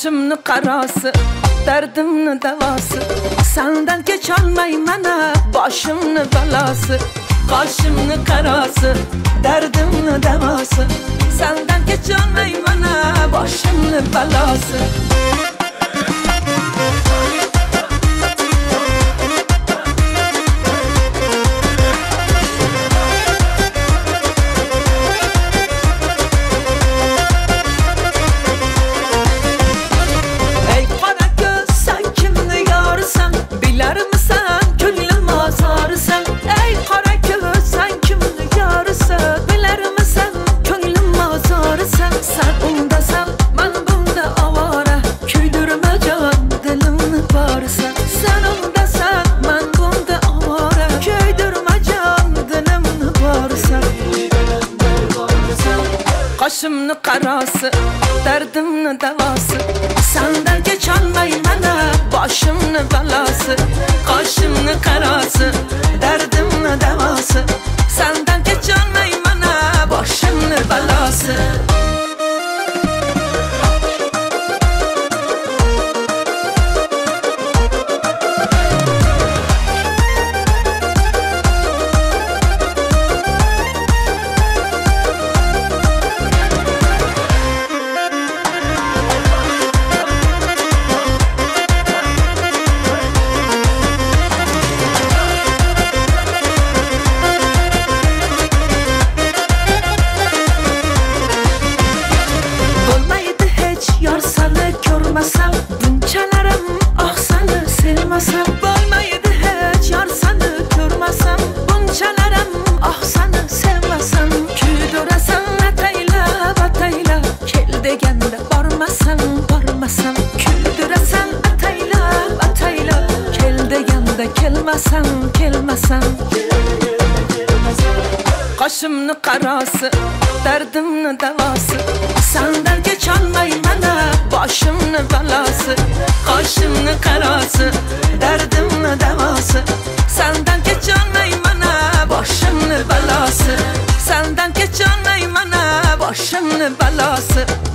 Qaşımni qarası, derdimni davası. Senden geçolmay mana boshimni balası. Qaşımni qarası, derdimni davası. Senden geçolmay mana boshimni balası. Qaşımni qarası, derdimni davası. Senden geçolmay mana boshimni balası. Qaşımni qarası, derdimni davası. Senden geçolmay mana boshimni balası. Bunchalarim ah seni sevmasam. Bo'lmaydi hech yor seni ko'rmasam. Bunchalarim ah seni sevmasam. Kuydurasan ataylab ataylab, kel deganda bormasam bormasam. Kuydurasan ataylab ataylab, kel deganda kelmasam kelmasam. Qaşımni qarası, derdimni davası. Senden geçolmay mana boshimni balası. Qaşımni qarası, derdimni davası. Senden geçolmay mana boshimni balası. Senden geçolmay mana boshimni balası.